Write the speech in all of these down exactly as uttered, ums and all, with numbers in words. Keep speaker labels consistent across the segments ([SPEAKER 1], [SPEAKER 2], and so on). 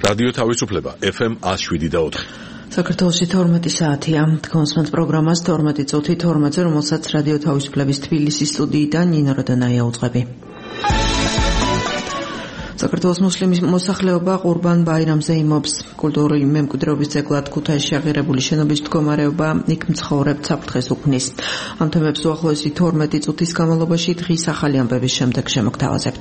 [SPEAKER 1] რადიო თავისუფლება ეფ ემ one oh seven და four.
[SPEAKER 2] საქართველოში თორმეტი საათია. კონსმენთ პროგრამას თორმეტი წუთი თორმეტზე, რომელსაც რადიო თავისუფლების თბილისის სტუდიიდან ნინო როდანაია უძღვები. საქართველოს მუსლიმის მოსახლეობა ყურბან ბაირამზე იმობს. კულტურული მემკვიდრეობის ძეგლად ქუთაისში აღიარებული შენობის მდგომარეობა იქ მცხოვრებთ საფრთხეს უქმნის. ამ თემებს უახლოესი თორმეტი წუთის განმავლობაში დღის ახალი ამბების შემდეგ შემოგთავაზებთ.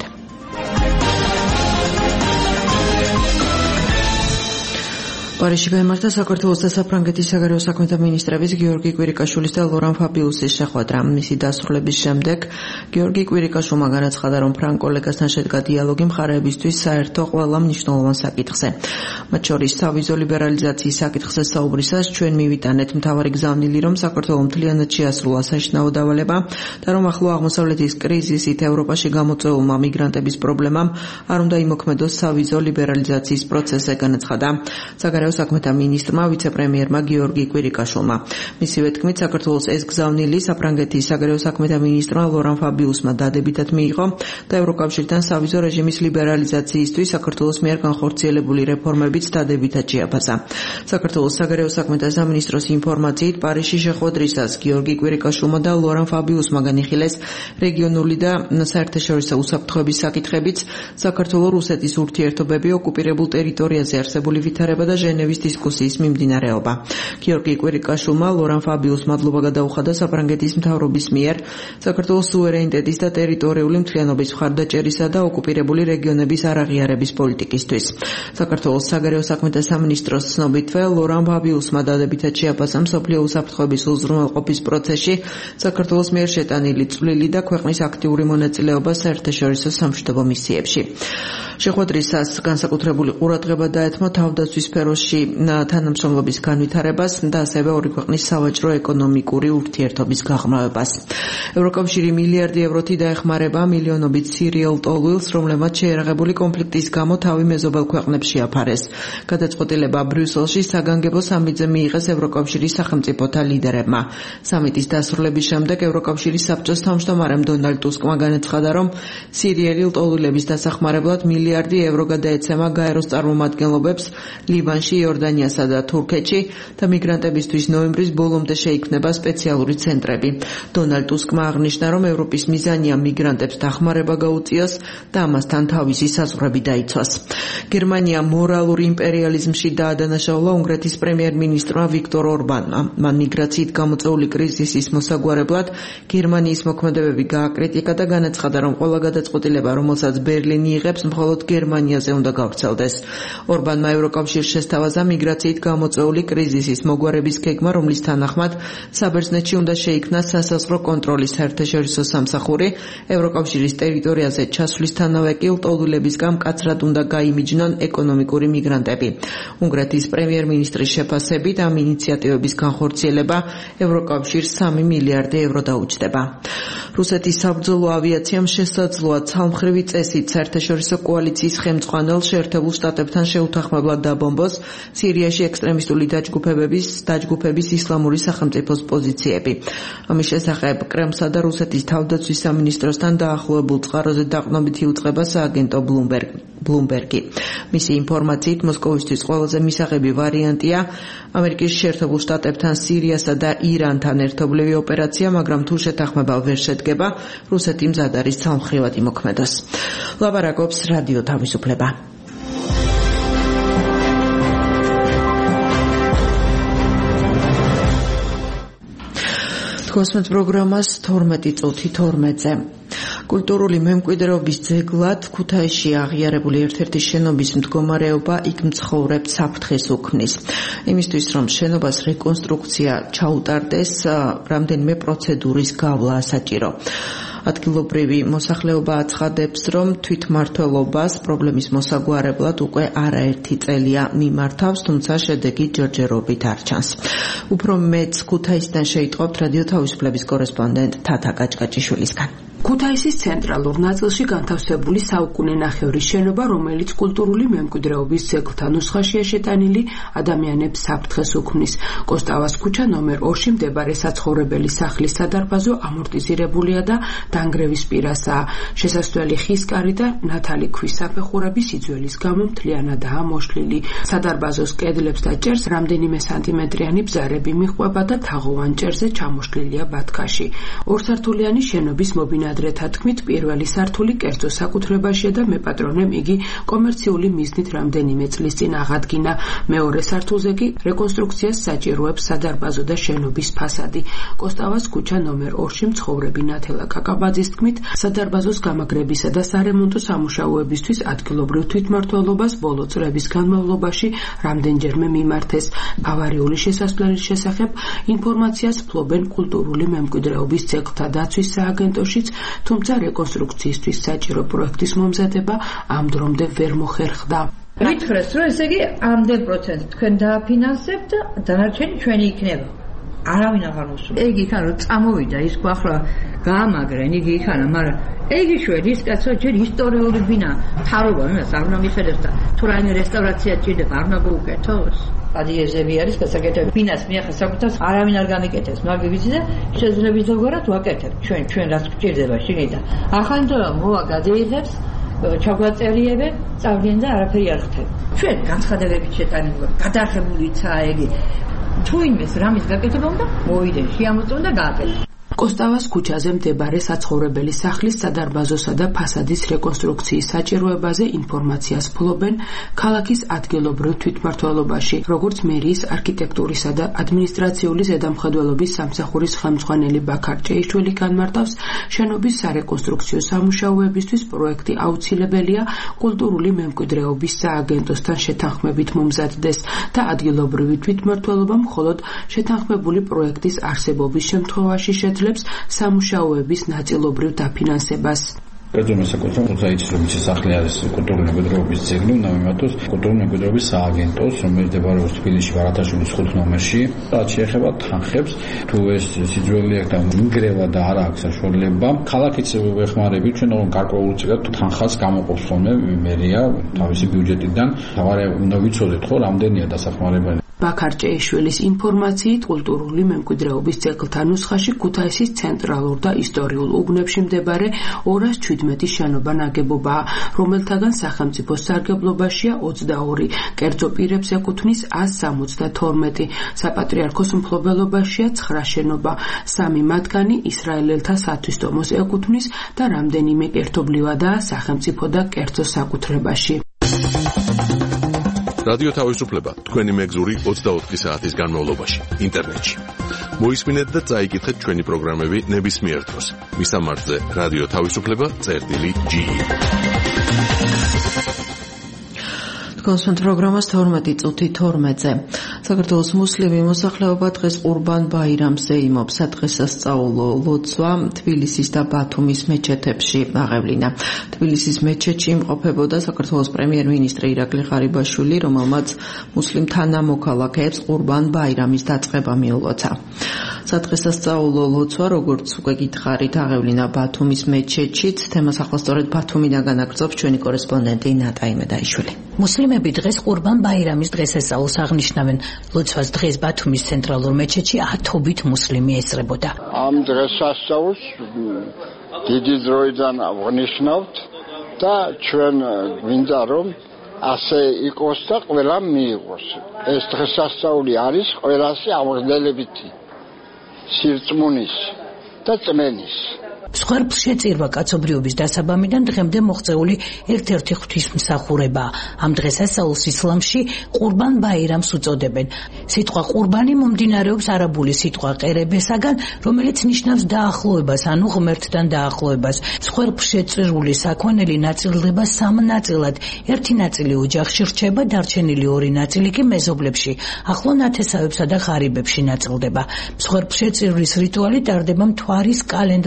[SPEAKER 2] პარიზში გაიმართა საქართველოს და საფრანგეთის საგარეო საქმეთა მინისტრების გიორგი კვირიკაშვილის და ლორან ფაბიუსის შეხვედრა. მისი დასრულების შემდეგ გიორგი კვირიკაშვილმა განაცხადა, რომ ფრანგ კოლეგასთან შედგა დიალოგი მხარეებისთვის საერთო ყველა მნიშვნელოვან საკითხზე. მათ შორის სავიზო ლიბერალიზაციის საკითხზე საუბრისას ჩვენ მივიტანეთ მთავარი გზავნილი, რომ საქართველოს მთლიანად შეასრულა საშინაო დავალება და რომ ახლო აღმოსავლეთის კრიზისით ევროპაში გამოწვეულმა მიგრანტების პრობლემამ არ უნდა იმოქმედოს სავიზო ლიბერალიზაციის პროცესზე, განაცხადა საგარეო საქმეთა მინისტრმა ვიცე-პრემიერმა გიორგი კვირიკაშვილმა. მისივე თქმით, საქართველოს ეს გზავნილი საფრანგეთის საგარეო საქმეთა მინისტრმა ლორან ფაბიუსმა დადებითად მიიღო და ევროკავშირთან სავიზო რეჟიმის ლიბერალიზაციისთვის საქართველოს მიერ განხორციელებული რეფორმებიც დადებითად შეაფასა. საქართველოს საგარეო საქმეთა სამინისტროს ინფორმაციით, პარიზში შეხვედრისას გიორგი კვირიკაშვილმა და ლორან ფაბიუსმა განიხილეს რეგიონული და საერთაშორისო უსაფრთხოების საკითხებიც, საქართველოს-რუსეთის ურთიერთობები, ოკუპირებულ ტერიტორიაზე არსებული ვითარება და ჟენევის დისკუსიის მიმდინარეობა. გიორგი კვირიკაშვილმა ლორან ფაბიუსს მადლობა გადაუხადა საფრანგეთის მთავრობის მიერ საქართველოს სუვერენიტეტის და ტერიტორიული მთლიანობის მხარდაჭერისა და ოკუპირებული რეგიონების არაღიარების პოლიტიკისთვის. საქართველოს საგარეო საქმეთა სამინისტროს ცნობითვე ლორან ფაბიუსმა დადებითად შეაფასა მსოფლიო უსაფრთხოების უზრუნველყოფის პროცესში საქართველოს მიერ შეტანილი წვლილი და ქვეყნის აქტიური მონაწილეობა საერთაშორისო სამშვიდობო მისიებში. შეხვედრისას განსაკუთრებული ყურადღება დაეთმო თავდაცვის სფეროში თანამშრომლობის განვითარებას და ასევე ორი ქვეყნის სავაჭრო ეკონომიკური ურთიერთობის გაღრმავებას. ევროკავშირი მილიარდი ევროთი დაეხმარება მილიონობით სირიელ ტოლვილს, რომლებმაც შეერაღებული კონფლიქტის გამო თავი მეზობელ ქვეყნებს შეაფარეს. გადაწყვეტილება ბრიუსელში საგანგებო სამიტზე მიიღეს ევროკავშირის სახელმწიფოთა ლიდერებმა. სამიტის დასრულების შემდეგ ევროკავშირის საბჭოს თავმჯდომარემ დონალდ ტუსკმა განაცხადა, რომ სირიელი ლტოლვილების დასახმარებლად მილიარდი ევრო გადაეცემა გაეროს წარმომადგენლობებს ლიბანში, იორდანიასა და თურქეთში და მიგრანტებისთვის ნოემბრის ბოლომდე შეიქმნება სპეციალური ცენტრები. დონალდ ტუსკმა აღნიშნა, რომ ევროპის მიზანია მიგრანტებს დახმარება გაუწიოს და ამასთან თავისი საზღვრები დაიცვას. გერმანია მორალურ იმპერიალიზმში დაადანაშაულა უნგრეთის პრემიერ-მინისტრმა ვიქტორ ორბანმა. მან მიგრაციით გამოწვეული კრიზისის მოსაგვარებლად გერმანიის მოქმედებები გააკრიტიკა და განაცხადა, რომ ყველა გადაწყვეტილება, რომელსაც ბერლინი იღებს, მხოლოდ გერმანიაზე უნდა გავრცელდეს. ორბანმა ევროკავშირს შესთავაზა მიგრაციით გამოწვეული კრიზისის მოგვარების გეგმა, რომლის თანახმად საბერძნეთში უნდა შეიქმნას სასაზღვრო კონტროლის საერთაშორისო სამსახური, ევროკავშირის ტერიტორიაზე ჩასვლისთანავე კი ლტოლვილებისგან მკაცრად უნდა გაიმიჯნონ ეკონომიკური მიგრანტები. უნგრეთის პრემიერ-მინისტრის შეფასებით ამ ინიციატივების განხორციელება ევროკავშირს სამი მილიარდი ევრო დაუჯდება. რუსეთის საბრძოლო ავიაციამ შესაძლოა ცალმხრივი წესით საერთაშორისო კოალიციის ხელმძღვანელ შეერთებულ შტატებთან შეუთანხმებლად დაბომბოს სირიაში ექსტრემისტული დაჯგუფებების დაჯგუფების ისლამური სახელმწიფოს პოზიციები. ამის შესახებ კრემლსა და რუსეთის თავდაცვის სამინისტროსთან დაახლოებულ წყაროზე დაყრდნობითი უწყება სააგენტო ბლუმბერგი. მისი ინფორმაციით, მოსკოვისთვის ყველაზე მისაღები ვარიანტია ამერიკის შეერთებულ შტატებთან სირიასა და ირანთან ერთობლივი ოპერაცია, მაგრამ თუ შეთანხმება ვერ შედგება, რუსეთი მზად არის ცალმხრივად იმოქმედოს. ლაპარაკობს რადიო თავისუფლება. კონსმენთ პროგრამას თორმეტი წუთი თორმეტზე. კულტურული მემკვიდრეობის ძეგლად ქუთაისში აღიარებული ერთ-ერთი შენობის მდგომარეობა იქ მცხოვრებთ საფრთხეს უქმნის. იმისთვის, რომ შენობას რეკონსტრუქცია ჩაუტარდეს, რამდენიმე პროცედურის გავლა საჭირო. ადგილობრივი მოსახლეობა აცხადებს, რომ თვითმმართველობას პრობლემის მოსაგვარებლად უკვე არაერთი წელია მიმართავს, თუმცა შედეგი ჯერჯერობით არ ჩანს. უფრო მეც ქუთაისიდან შეიტყობთ რადიო თავისუფლების კორესპონდენტ თათა კაჭკაჭიშვილისგან.
[SPEAKER 3] ქუთაისის ცენტრალურ ნაწილში განთავსებული საუკუნენახევრის შენობა, რომელიც კულტურული მემკვიდრეობის ძეგლთა ნუსხაშია შეტანილი, ადამიანებს საფრთხეს უქმნის. კოსტავას ქუჩა ნომერ ორში მდებარე საცხოვრებელი სახლის სადარბაზო ამორტიზირებულია და დანგრევის პირასაა. შესასვლელი ხის კარი და ნათალი ქვის საფეხურები სიძველის გამო მთლიანადაა მოშლილი. სადარბაზოს კედლებს და ჭერს რამდენიმე სანტიმეტრიანი ბზარები მიჰყვება და თაღოვან ჭერზე ჩამოშლილია ბათქაში. ორსართულიანი შენობის მობინადრეთა თქმით, პირველი სართული კერძო საკუთრებაშია და მეპატრონემ იგი კომერციული მიზნით რამდენიმე წლის წინ აღადგინა. მეორე სართულზე კი რეკონსტრუქციას საჭიროებს სადარბაზო და შენობის ფასადი. კოსტავას ქუჩა ნომერ ორში მცხოვრები ნათელა კაკაბაძის თქმით, სადარბაზოს გამაგრებისა და სარემონტო სამუშაოებისთვის ადგილობრივ თვითმმართველობას ბოლო წლების განმავლობაში რამდენჯერმე მიმართეს. ავარიული შესასვლელის შესახებ ინფორმაციას ფლობენ კულტურული მემკვიდრეობის ძეგლთა დაცვის სააგენტოშიც, თუმცა რეკონსტრუქციისთვის საჭირო პროექტის მომზადება ამ დრომდე ვერ მოხერხდა.
[SPEAKER 4] ვითხრეს, რომ ესე იგი ამდენ პროცენტი თქვენ დააფინანსებთ და დანარჩენი ჩვენი იქნება. არავინ აღარ მოსულა. იგი იქან რომ წამოვიდა ის ახლა გაამაგრენ იგი იქანა, მაგრამ იგი შვედი ის კაცო ჯერ ისტორიული ბინა თარობა იმას არ უნდა მიხედოს და თუ რაიმე რესტავრაცია ჭირდება არ უნდა გაუკეთოს. ადიეზები არის გასაკეთებელი. ბინას მიახა საკუთარს არავინ არ გამიკეთებს, მაგრამ ვიცი და შეძლებს ზოგადად ვაკეთებ. ჩვენ ჩვენ რაც გვჭირდება შიგნით. ახლა მოვა გადაიღებს ჩაგვაწერიებენ, წავლიან და არაფერი არ ხდება. ჩვენ განცხადებებით შეტანილი ვართ, გადაღებულიცაა იგი. თუ იმეს რამის გაკეთება უნდა მოიდენ, შეამოწმონ და გააკეთოს.
[SPEAKER 3] კოსტავას ქუჩაზე მდებარე საცხოვრებელი სახლის სადარბაზოსა და ფასადის რეკონსტრუქციის საჭიროებაზე ინფორმაციას ფლობენ ქალაქის ადგილობრივ თვითმმართველობაში, როგორც მერიის არქიტექტურისა და ადმინისტრაციული ზედამხედველობის სამსახურის ხელმძღვანელი ბაქარ ჭეიშვილი განმარტავს, შენობის სარეკონსტრუქციო სამუშაოებისთვის პროექტი აუცილებელია კულტურული მემკვიდრეობის სააგენტოსთან შეთანხმებით მომზადდეს და ადგილობრივი თვითმმართველობა მხოლოდ შეთანხმებული პროექტის არსებობის შემთხვევაში შეძლებს სამუშაოების ნაწილობრივ დაფინანსებას.
[SPEAKER 5] კერძო მოსაკუთრება ხუთაისის რომის სახლი არის კულტურული მემკვიდრეობის ძეგლი, უნდა მიმართოს კულტურული მემკვიდრეობის სააგენტოს, რომელიც მდებარეობს თბილისში ვარათაშვილის ხუთ ნომერში. რაც შეეხება თანხებს, თუ ეს სიძველი აქვს და ინგრევა და არ აქვს საშუალება, ქალაქიც ვეხმარებით, ჩვენ გარკვეული წიგნად თანხას გამოყოფს ხოლმე მერია თავისი ბიუჯეტიდან. თავარი უნდა ვიცოდეთ, ხო, რამდენია დასახმარებელი.
[SPEAKER 3] ბაქარ ჭეიშვილის ინფორმაციით, კულტურული მემკვიდრეობის ძეგლთა ნუსხაში ქუთაისის ცენტრალურ და ისტორიულ უბნებში მდებარე ორას შვიდმეტი შენობა ნაგებობაა, რომელთაგან სახელმწიფოს სარგებლობაშია ოცდაორი, კერძო პირებს ეკუთვნის ასს სამოცდათორმეტი, საპატრიარქოს მფლობელობაშია ცხრა შენობა, სამი მათგანი ისრაელელთა სათვისტომოს ეკუთვნის და რამდენიმე კერძობლივადაა სახელმწიფო და კერძო საკუთრებაში.
[SPEAKER 1] რადიო თავისუფლება თქვენი მეგზური ოცდაოთხი საათის განმავლობაში ინტერნეტში. მოისმინეთ და წაიკითხეთ ჩვენი პროგრამები ნებისმიერ დროს. მისამართზე რადიო თავისუფლება წერტილი ჯი.
[SPEAKER 2] კონსვენთ პროგრამას თორმეტი წუთი თორმეტზე. საქართველოს მუსლიმი მოსახლეობა დღეს ყურბან ბაირამს ეიმობს. სადღესასწაულო ლოცვა თბილისის და ბათუმის მეჩეთებში აღევლინა. თბილისის მეჩეთში იმყოფებოდა საქართველოს პრემიერ-მინისტრი ირაკლი ღარიბაშვილი, რომელმაც მუსლიმ თანამოქალაქეებს ყურბან ბაირამის დაწყება მიულოცა. სადღესასწაულო ლოცვა, როგორც უკვე გითხარით, აღევლინა ბათუმის მეჩეთშიც. თემას ახლა სწორედ ბათუმიდან განაგრძობს ჩვენი კორესპონდენტი ნატა იმედაიშვილი.
[SPEAKER 6] მუსლიმები დღეს ყურბან ბაირამის დღესასწაულს აღნიშნავენ. ლოცვას დღეს ბათუმის ცენტრალურ მეჩეთში ათობით მუსლიმი ესწრებოდა.
[SPEAKER 7] ამ დღესასწაულს დიდი დროიდან აღნიშნავთ და ჩვენ გვინდა რომ ასე იყოს და ყველამ მიიღოს. ეს დღესასწაული არის ყველასი ამღრდელებითი სირწმუნის და წმენის.
[SPEAKER 6] მსხვერპლშეწირვა კაცობრიობის დასაბამიდან დღემდე მოღწეული ერთ-ერთი ღვთისმსახურებაა. ამ დღესასწაულს ისლამში ყურბან ბაირამს უწოდებენ. სიტყვა ყურბანი მომდინარეობს არაბული სიტყვა ყერებესაგან, რომელიც ნიშნავს დაახლოებას, ანუ ღმერთთან დაახლოებას. მსხვერპლშეწირული საქონელი ნაწილდება სამ ნაწილად. ერთი ნაწილი ოჯახში რჩება, დარჩენილი ორი ნაწილი კი მეზობლებში, ახლო ნათესავებსა და ღარიბებში ნაწილდება. მსხვერპლშეწირვის რიტუალი ტარდება მთვარის კალენდრით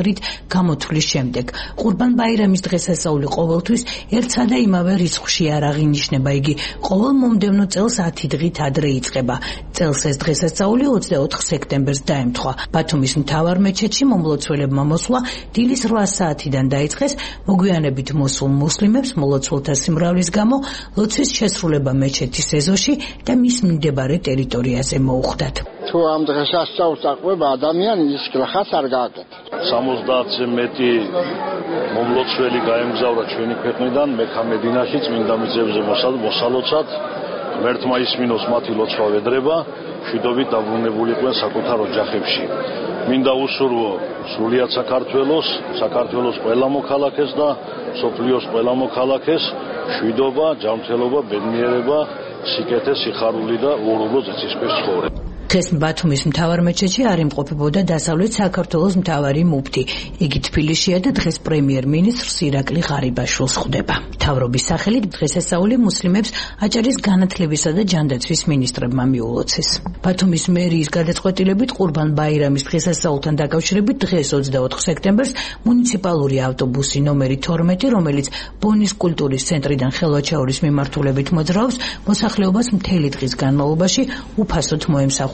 [SPEAKER 6] გამოთვლის შემდეგ. ყურბან ბაირამის დღესასწაული ყოველთვის ერთსა და იმავე რიცხვში არ აღინიშნება, იგი ყოველ მომდევნო წელს ათი დღით ადრე იწყება. წელს ეს დღესასწაული ოცდაოთხ სექტემბერს დაემთხვა. ბათუმის მთავარ მეჩეთში მომლოცველებმა მოსვლა დილის რვა საათიდან დაიწყეს. მოგვიანებით მოსულ მუსლიმებს მოლოცველთა სიმრავლის გამო ლოცვის შესრულება მეჩეთის ეზოში და მის მიმდებარე ტერიტორიაზე მოუხდათ.
[SPEAKER 7] თუ ამ დღესასწაულს აყვება ადამიანი, ის გლახას არ გააკეთებს.
[SPEAKER 8] სამოცდაათზე მეტი მომლოცველი გაემგზავრა ჩვენი ქვეყნიდან მექა-მედინაში წმინდა მიწებზე მოსალოცად. ღმერთმა ისმინოს მათი ლოცვა ვედრება, მშვიდობით დაბრუნებულიყვნენ საკუთარ ოჯახებში. მინდა უსურვო სრულიად საქართველოს, საქართველოს ყველა მოქალაქეს და სოფლიოს ყველა მოქალაქეს მშვიდობა, ჯანმრთელობა, ბედნიერება, სიკეთე, სიხარული და უღრუბლო ზეცისფერ ცხოვრება.
[SPEAKER 6] დღეს ბათუმის მთავარ მეჩეთში არ იმყოფებოდა დასავლეთ საქართველოს მთავარი მუფტი. იგი თბილისშია და დღეს პრემიერ-მინისტრს ირაკლი ღარიბაშვილს ხვდება. მთავრობის სახელით დღესასწაული მუსლიმებს აჭარის განათლებისა და ჯანდაცვის მინისტრებმა მიულოცეს. ბათუმის მერიის გადაწყვეტილებით ყურბან ბაირამის დღესასწაულთან დაკავშირებით დღეს ოცდაოთხ სექტემბერს მუნიციპალური ავტობუსი ნომერი თორმეტი, რომელიც ბონის კულტურის ცენტრიდან ხელვაჩაურის მიმართულებით მოძრაობს, მოსახლეობას მთელი დღის განმავლობაში უფასოდ მოემსახურება.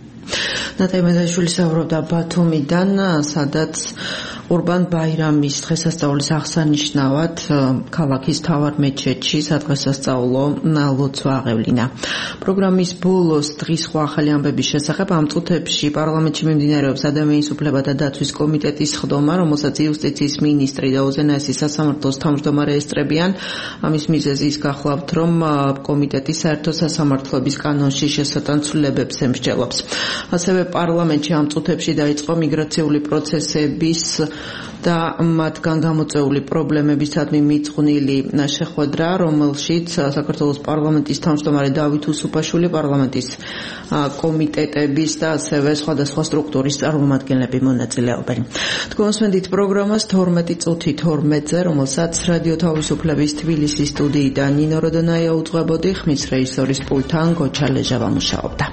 [SPEAKER 2] ნატაი მედაშვილი საუბრობდა ბათუმიდან, სადაც ყურბან ბაირამის დღესასწაულის აღსანიშნავად ქალაქის მთავარ მეჩეთში სადღესასწაულო ლოცვა აღევლინა. პროგრამის ბოლოს დღის სხვა ახალი ამბების შესახებ ამ წუთებში პარლამენტში მიმდინარეობს ადამიანის უფლებათა დაცვის კომიტეტის სხდომა, რომელსაც იუსტიციის მინისტრი და უზენაესი სასამართლოს თავმჯდომარე ესწრებიან. ამის მიზეზი ის გახლავთ, რომ კომიტეტი საერთო სასამართლოების კანონში შესატანცვლებებს ემსჯელობს. ასევე პარლამენტში ამ წუთებში დაიწყო მიგრაციული პროცესების და მათგან გამოწვეული პრობლემებისადმი მიწყვნილი შეხვედრა, რომელშიც საქართველოს პარლამენტის თავმჯდომარე დავით უსუფაშვილი, პარლამენტის კომიტეტების და ასევე სხვადასხვა სტრუქტურის წარმომადგენლები მონაწილეობენ. თქვენსმენდით პროგრამას თორმეტი წუთი თორმეტზე, რომელსაც რადიო თავისუფლების თბილისის სტუდიიდან ნინო როდონაია უძღვებოდი, ხმის რეჟისორის პულტთან გოჩა ლეჟავა მუშაობდა.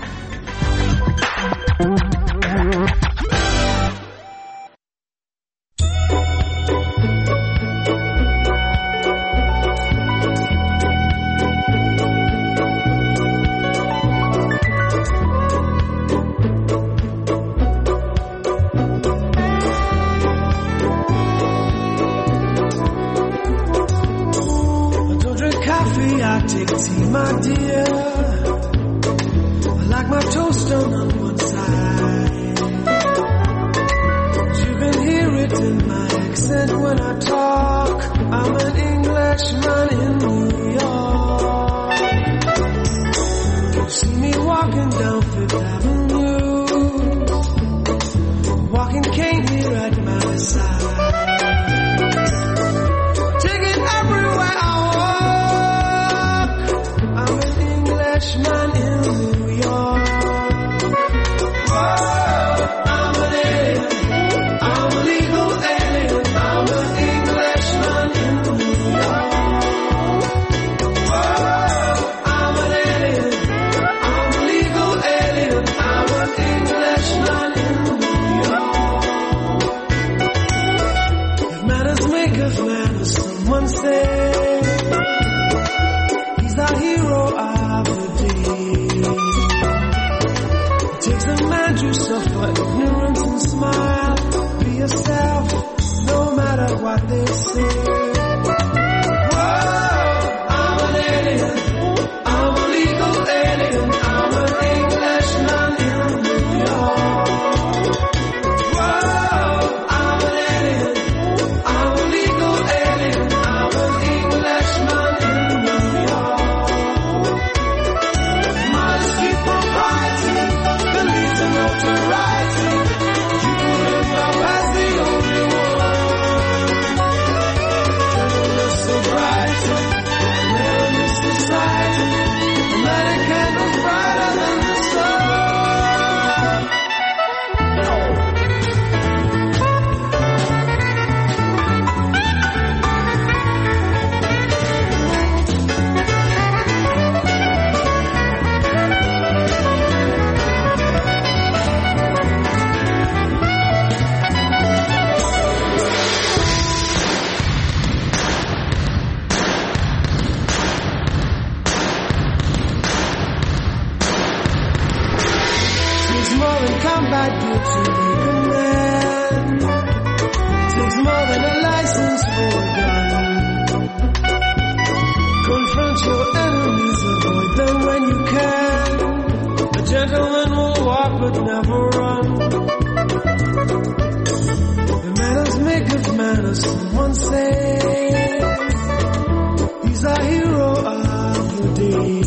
[SPEAKER 9] heard someone say he's a hero of the day.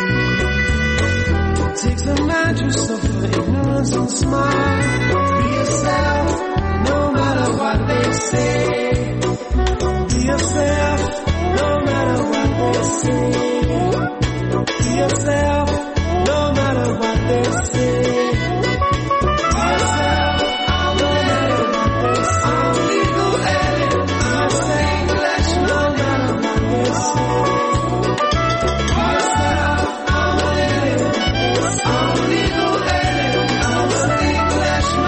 [SPEAKER 9] It takes a man to suffer ignorance and smile. Be yourself, no matter what they say. Be yourself, no matter what they say. Be yourself, no matter what they say. Flash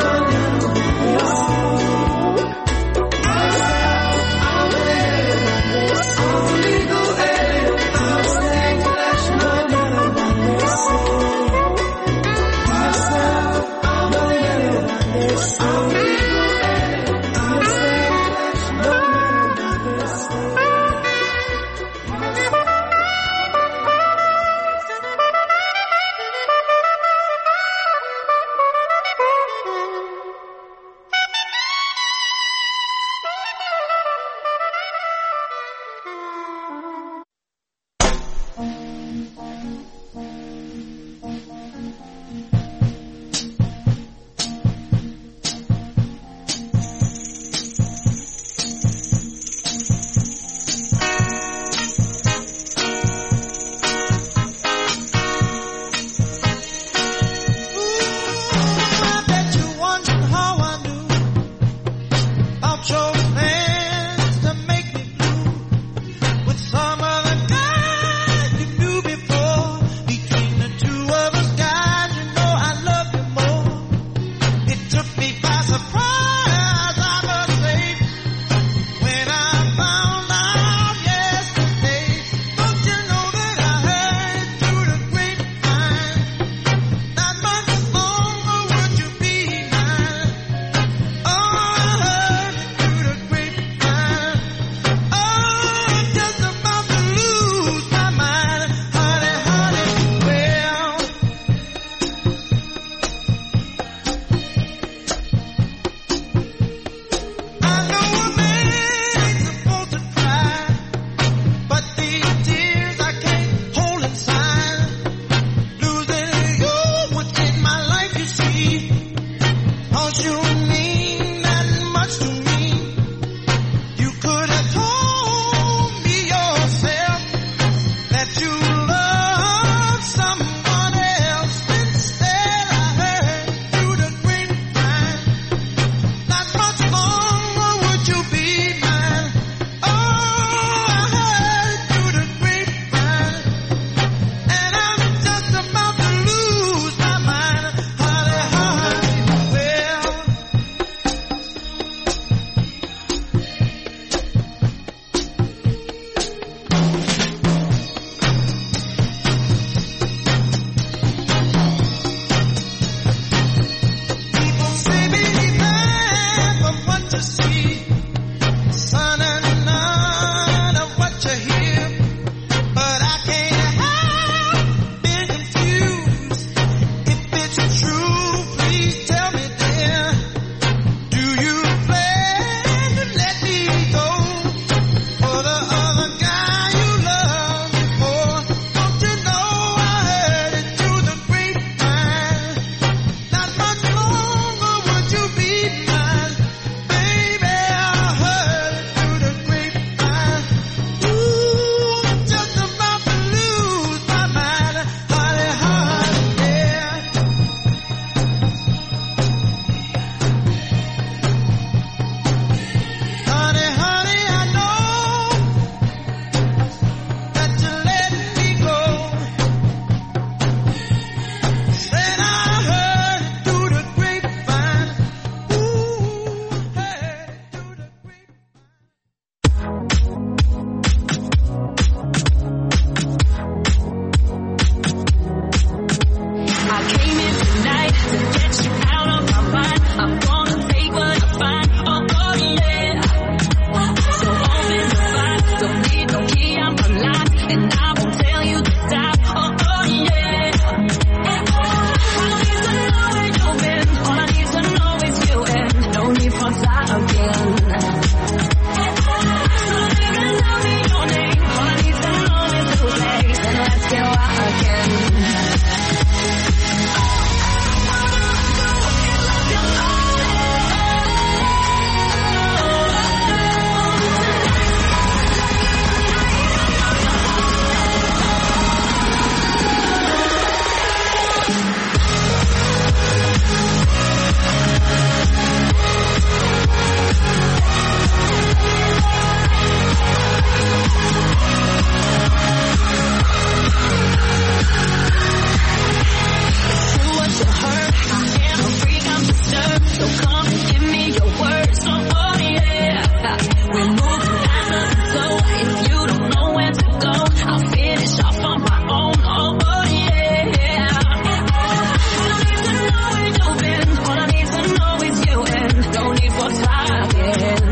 [SPEAKER 9] again.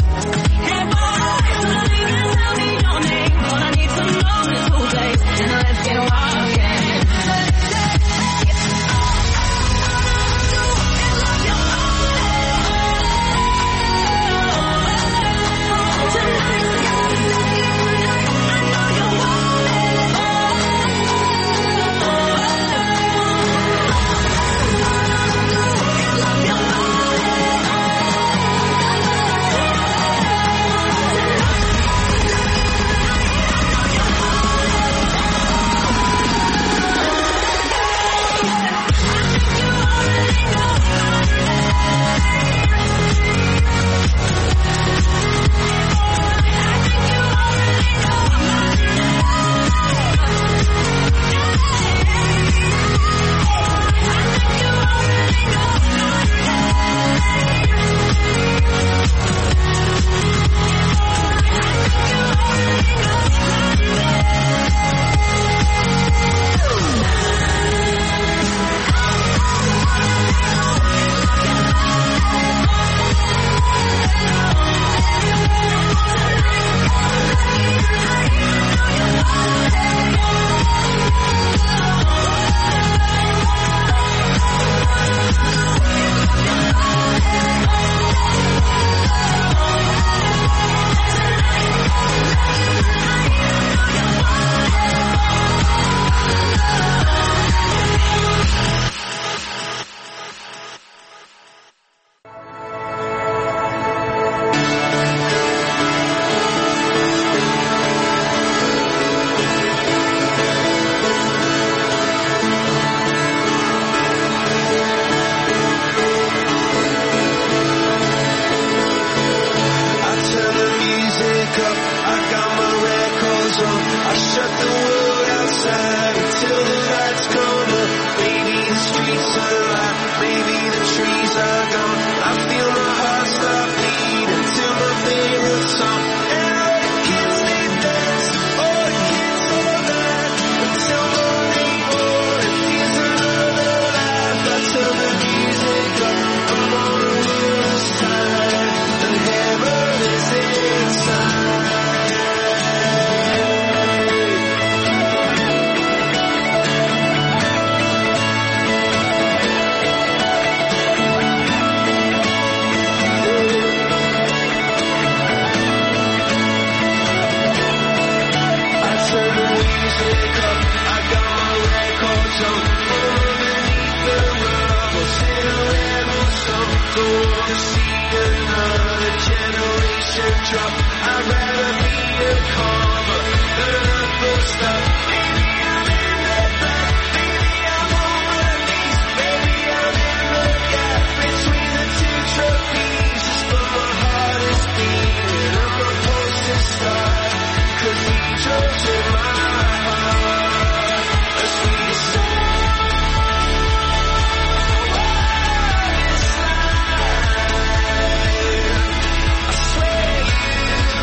[SPEAKER 9] Hey boy, don't even tell me your name. All I need to know is who plays, and let's get walking. I swear you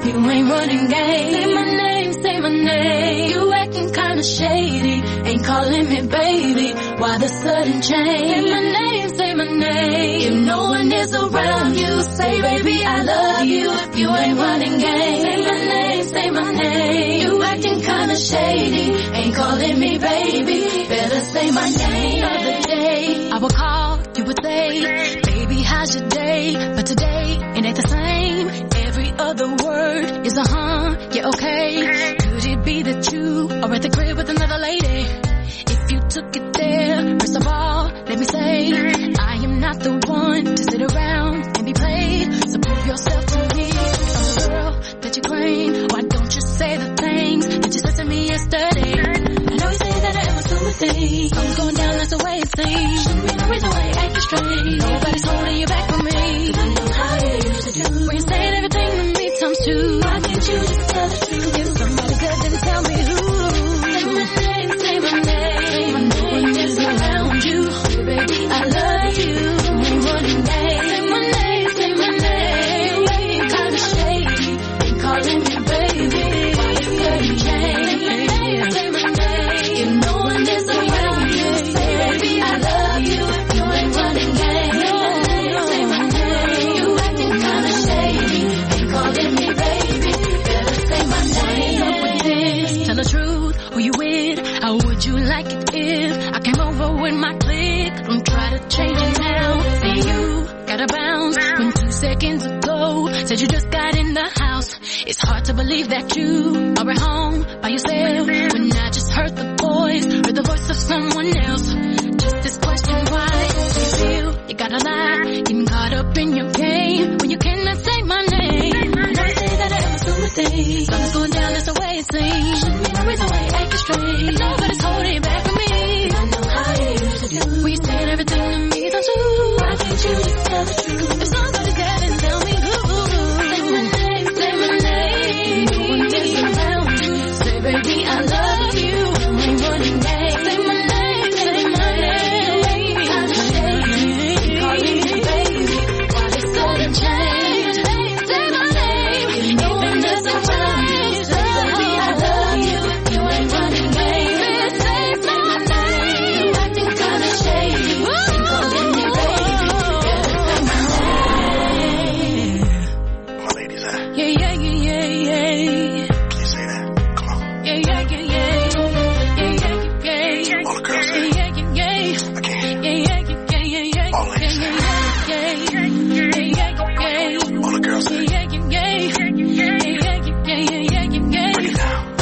[SPEAKER 10] you ain't running game. Say my name, say my name. You acting kinda shady, ain't calling me baby. Why the sudden change? Say my name, say my name. If no one is around you, say baby I love you. If you ain't running game. Say my name, say my name. You acting kinda shady, ain't calling me baby. Better say my name. The other day I would call, you would say, baby how's your day? But today it ain't the same. Every other word is a huh, yeah okay. Could it be that you are at the crib with another lady? If you took it there, first of all, let me say, I am not the one to sit around and be played. So prove yourself to me, I'm the girl that you claim. Why don't you say the things that you said to me yesterday? I know you say that I am assuming things. I'm going down, that's the way it seems. Shouldn't be no reason why you're acting strange. Nobody's holding you back from me. Cause I know how you used to do. When you saying everything to me times two. Why can't you just tell the truth? If somebody good, then tell me who. Say my name, say my name. No one is around you. Baby, I love you. You ain't running game. Say my name, say my name. You ain't kinda shady, ain't calling me baby. Why you sudden change? Say my name, say my name. If no one is around you, say baby, I love you. You ain't running game. Say my name, say my name. You acting kinda shady, ain't calling me baby. Better say my name. Up with this, tell the truth, who you with? How would you like it if I came over with my clique? Don't try to change it now. Say you gotta bounce when two seconds ago said you just got in the house. It's hard to believe that you are at home by yourself when I just heard the voice, heard the voice of someone else. Just this question, why do you feel you gotta lie, getting caught up in your game when you cannot say my name? I know you say that I am assuming things. Something's going down, that's the way it seems. Shouldn't be no reason why you're acting strange. If nobody's holding you back from me, I know how you used to do. We said everything to me, so too. Why can't you just tell the truth? If somebody's good, then tell me who. Say my name, say my name. No one is around you. Say baby I love you. You ain't running game. Say my name, say my name. You ain't kinda shady, calling me baby. Why they sudden change? Say my name. If no one is around you, say baby I love you. You ain't running game. Say my name. You acting kinda shady, ain't calling me baby. Better say my name.
[SPEAKER 11] My ladies, uh,
[SPEAKER 10] Yeah, yeah, yeah, yeah, yeah.
[SPEAKER 11] please say that. Come on.
[SPEAKER 10] Yeah, yeah, yeah, yeah. Yeah, yeah, yeah, yeah.
[SPEAKER 11] All the girls say
[SPEAKER 10] Yeah, yeah, yeah, yeah.
[SPEAKER 11] again.
[SPEAKER 10] Yeah, yeah, yeah, yeah, yeah, yeah.
[SPEAKER 11] All ladies say
[SPEAKER 10] Yeah, yeah, yeah, yeah, yeah.
[SPEAKER 11] All the girls say
[SPEAKER 10] Yeah, yeah, yeah, yeah. Yeah, yeah, yeah, yeah, yeah, yeah.
[SPEAKER 11] break it down.
[SPEAKER 10] Oh.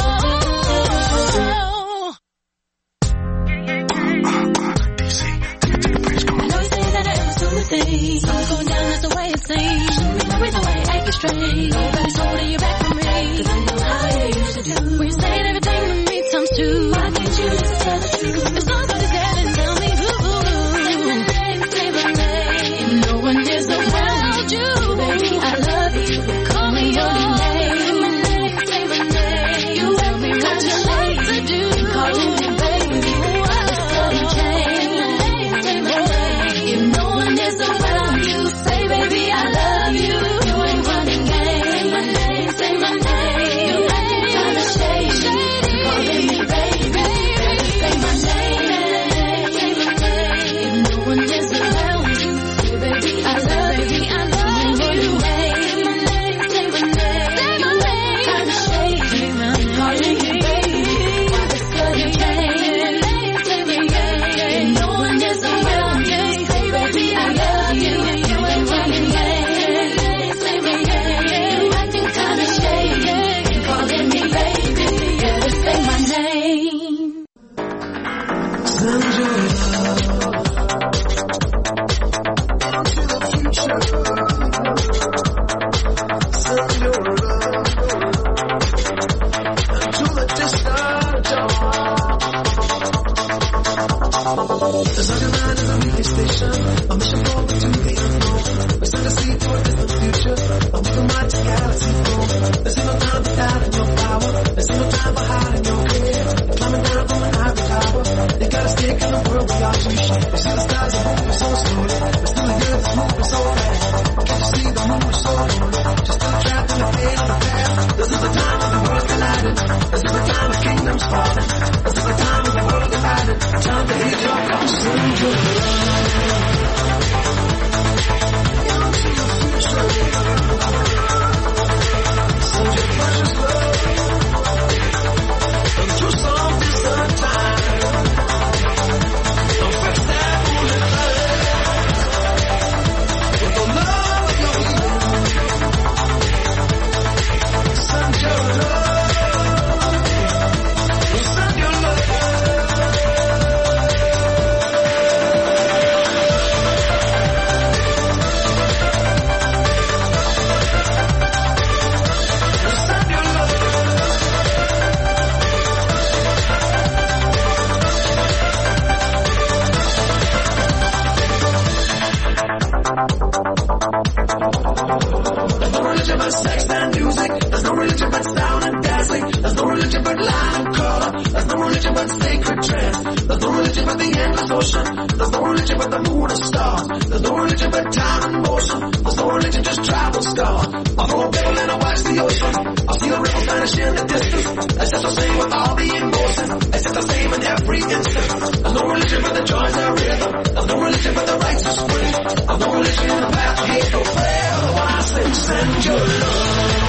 [SPEAKER 11] Uh, uh, D C, take it to the bridge. Come
[SPEAKER 10] I
[SPEAKER 11] on.
[SPEAKER 10] know you say that I am assuming things. Something's going down, that's the way it seems. Shouldn't be no reason why you're acting strange. Nobody's holding you back from me. Cause I know how you used to do. When you saying everything to me times two. Why can't you just tell the truth? If somebody's there, then tell me who. Say my name, say my name. If no one is around you, baby, I love you. Call me your name. Say my name, say my name. You help me what you like to do. Calling me baby. Why the sudden change? Say my name. If no one is around you, say baby I love you. You ain't running game. Say my name, say my name. You acting kinda shady, calling me baby. Say my name.
[SPEAKER 9] but sacred trance. There's no religion but the endless ocean. There's no religion but the moon and stars. There's no religion but time and motion. There's no religion, just travel stars. I'll throw a bell and I'll watch the ocean. I'll see the river vanish in the distance. It's just the same with all the emotions. It's just the same in every instant. There's no religion but the joys and rhythm. There's no religion but the rites of spring. There's no religion in the path of hate, no prayer. When I say send your love.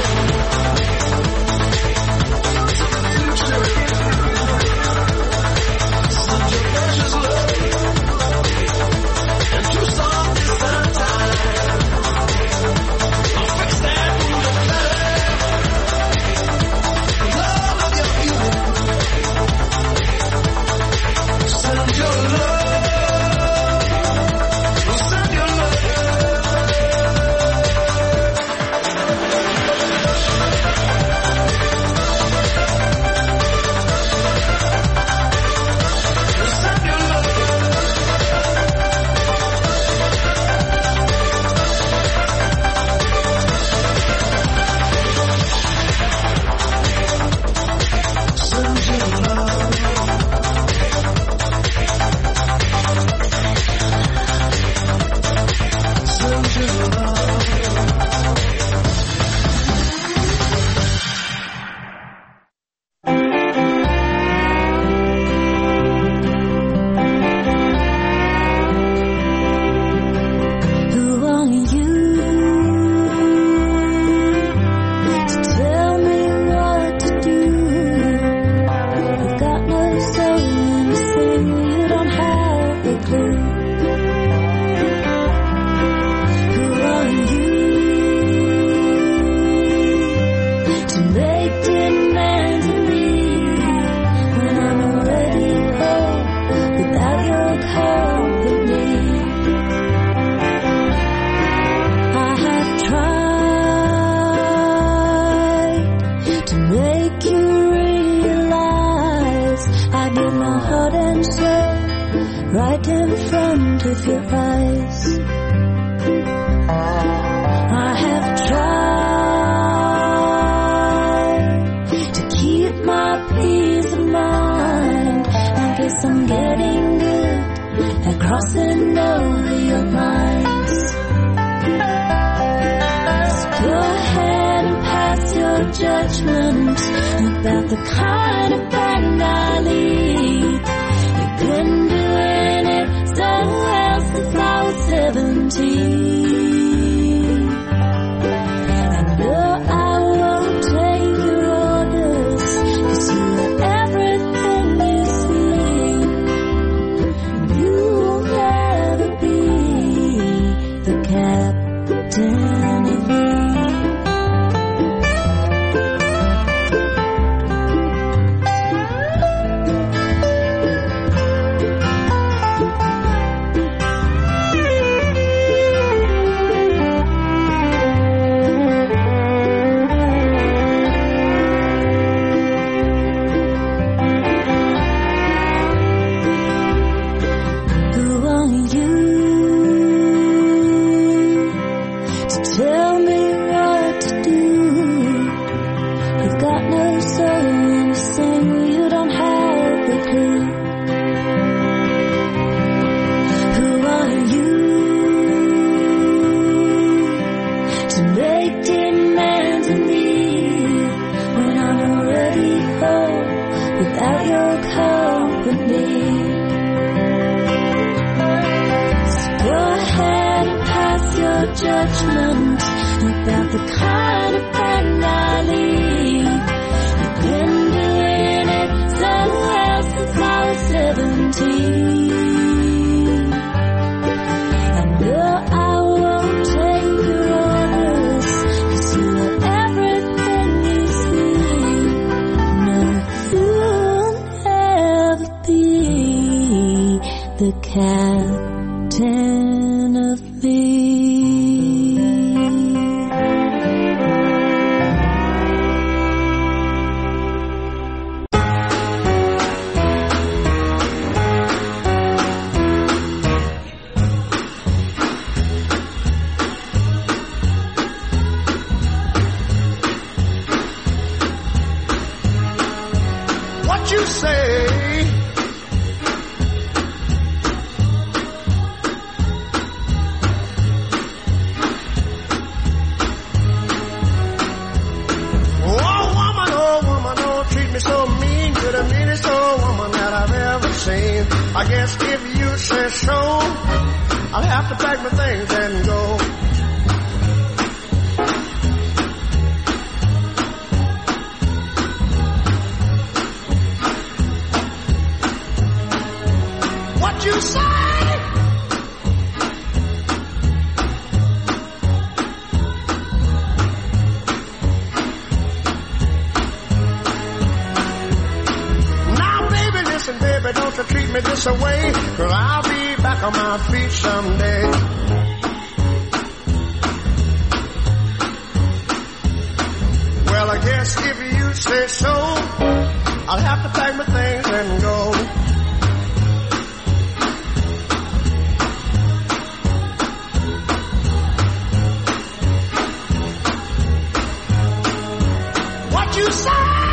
[SPEAKER 12] What you say
[SPEAKER 7] I guess if you say so, I'll have to pack my things and go. What you say? Baby, don't you treat me this away, 'cause I'll be back on my feet someday. Well, I guess if you say so, I'll have to pack my things and go. What you say?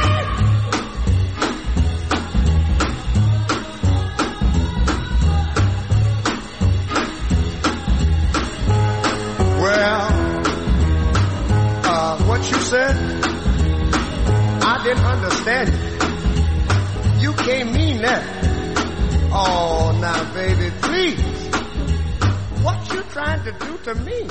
[SPEAKER 7] I didn't understand you. You can't mean that. Oh, now, baby, please. What you trying to do to me?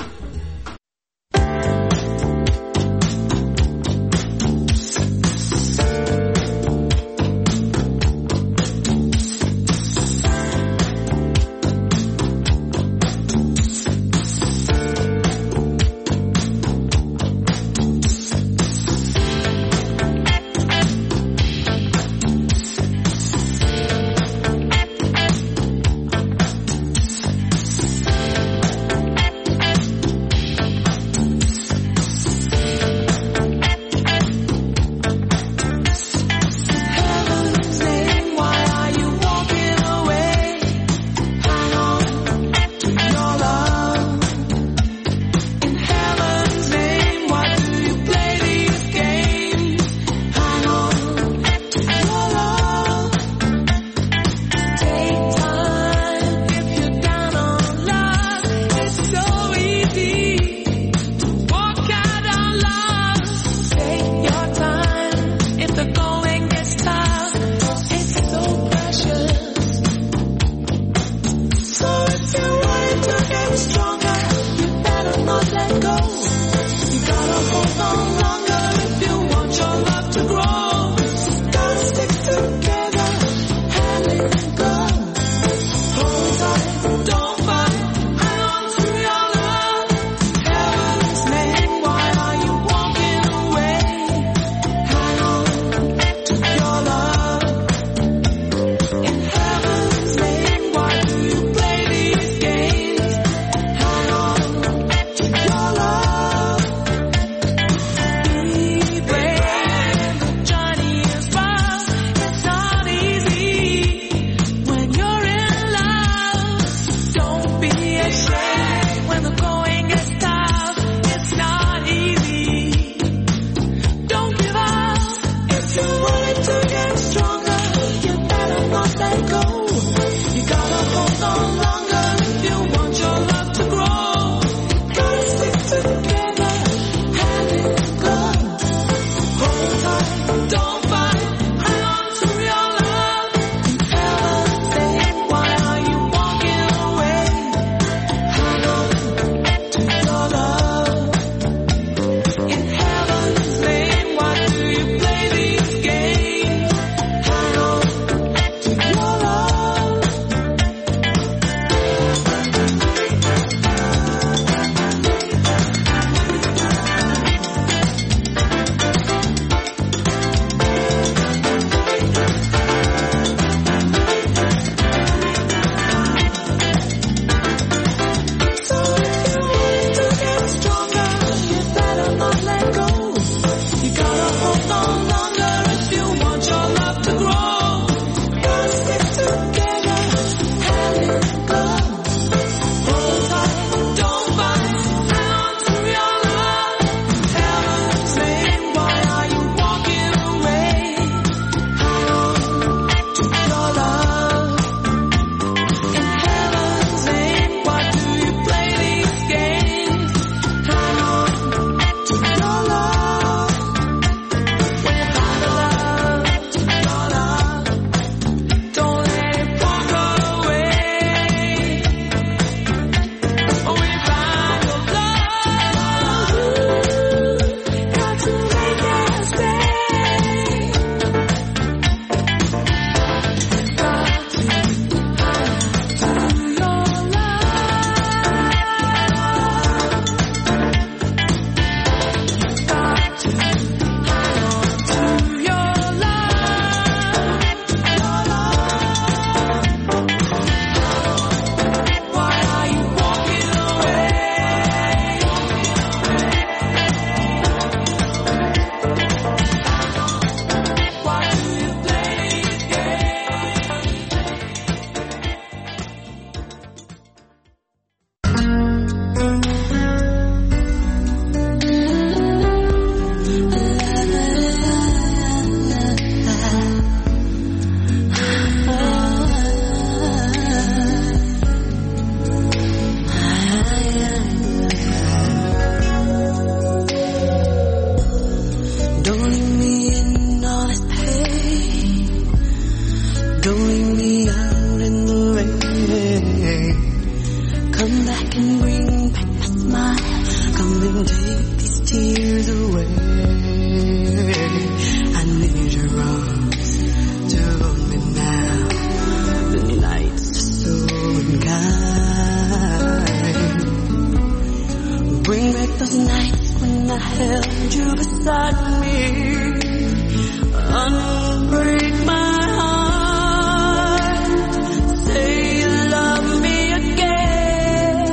[SPEAKER 9] unbreak my heart. Say you love me again.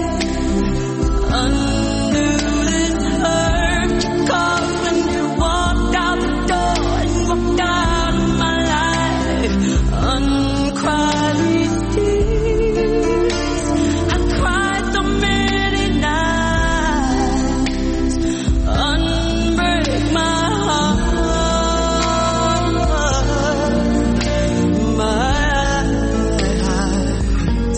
[SPEAKER 9] Undo this hurt you caused when you walked out the door and walked out of my life. Uncry these tears. I cried so many nights. Unbreak my heart, my heart.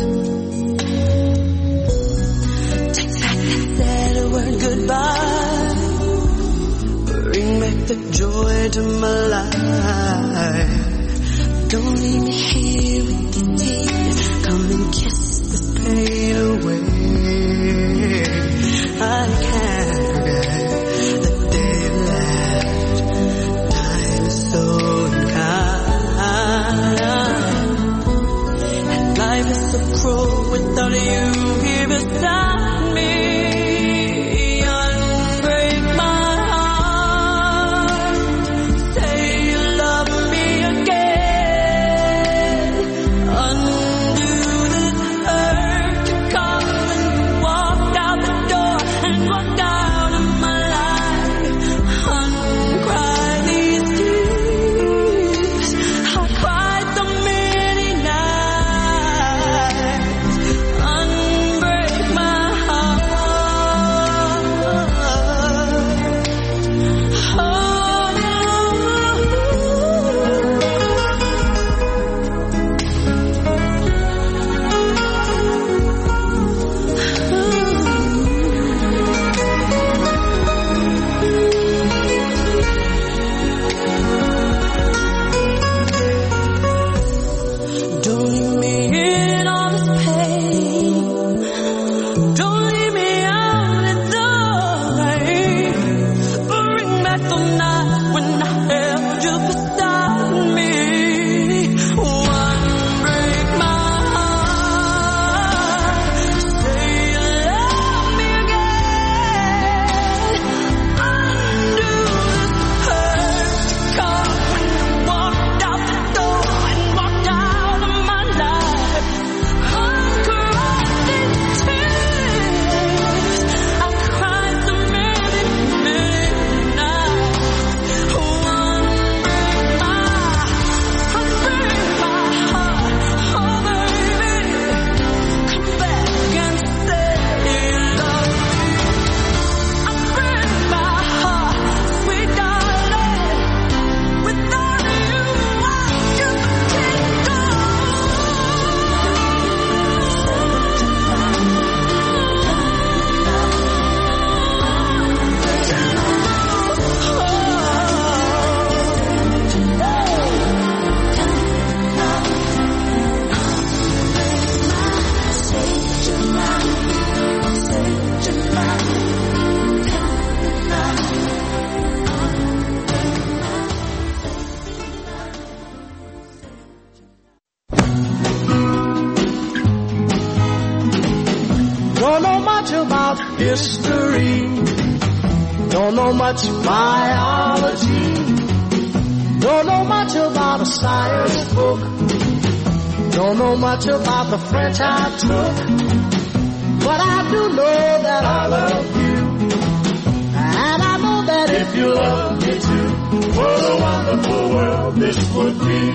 [SPEAKER 9] Take back that sad word goodbye. Bring back the joy to my life. Don't leave me here with these tears. Come and kiss this pain away. I can't forget the day you left. Time is so unkind, and life is so cruel without you here beside me. Unbreak my heart. Say you love me again. Undo this hurt you caused when you walked out the door and walked out of my life. Uncry these tears. I cried so many nights. Unbreak my heart. Don't leave me in all this pain. Don't leave me out in the rain. Bring back the night when I held you beside me. Unbreak my heart. Say you love me again. Undo this hurt you caused when you walked out the door and walked out of my life. Uncry these tears. I cried so many, many nights. Unbreak my, unbreak my heart. Oh baby, come back and say you love me. Unbreak my heart, sweet darling. Without you, I just can't go.
[SPEAKER 7] Don't know much about history. Don't know much biology. Don't know much about a science book. Don't know much about the French I took. But I do know that I love you. And I know that if you love me too, what a wonderful world this would be.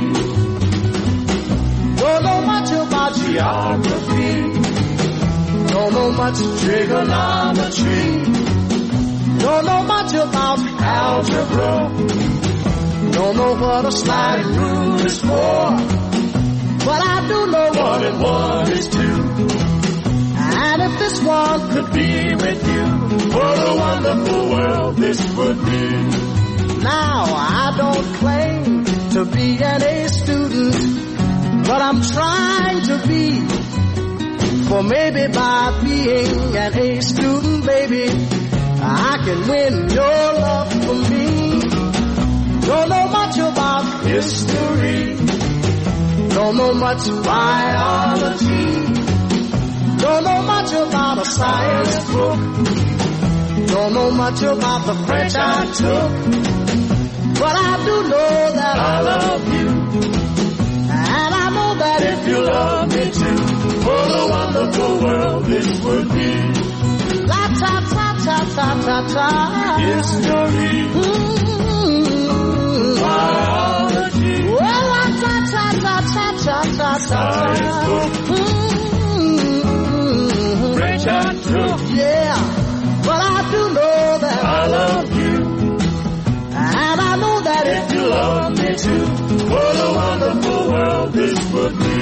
[SPEAKER 7] Don't know much about geography. Don't know much trigonometry. Don't know much about algebra. Don't know what a sliding rule is for. But I do know one and one is two. And if this one could be with you, what a wonderful world this would be. Now I don't claim to be an A student, but I'm trying to be. For maybe by being an A student, baby, I can win your love for me. Don't know much about history. Don't know much biology. Don't know much about a science book. Don't know much about the French I took. ta ta.
[SPEAKER 9] History.
[SPEAKER 7] Mm-hmm.
[SPEAKER 9] Biology.
[SPEAKER 7] Well, ta ta ta ta ta ta ta. Mm-hmm.
[SPEAKER 9] Rich and true.
[SPEAKER 7] Yeah, but I do know that
[SPEAKER 9] I love you.
[SPEAKER 7] And I know that if you love me too,
[SPEAKER 9] what a wonderful world this would be.